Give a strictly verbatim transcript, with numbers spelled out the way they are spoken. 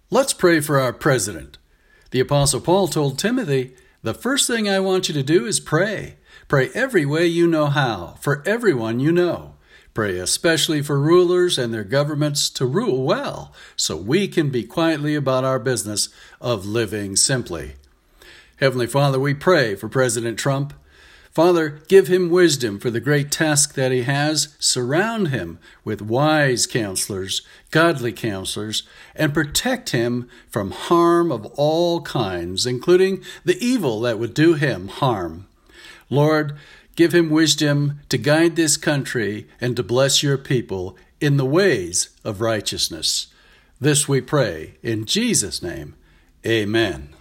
Let's pray for our president. The Apostle Paul told Timothy, the first thing I want you to do is pray. Pray every way you know how, for everyone you know. Pray especially for rulers and their governments to rule well, so we can be quietly about our business of living simply. Heavenly Father, we pray for President Trump. Father, give him wisdom for the great task that he has. Surround him with wise counselors, godly counselors, and protect him from harm of all kinds, including the evil that would do him harm. Lord, give him wisdom to guide this country and to bless your people in the ways of righteousness. This we pray in Jesus' name. Amen.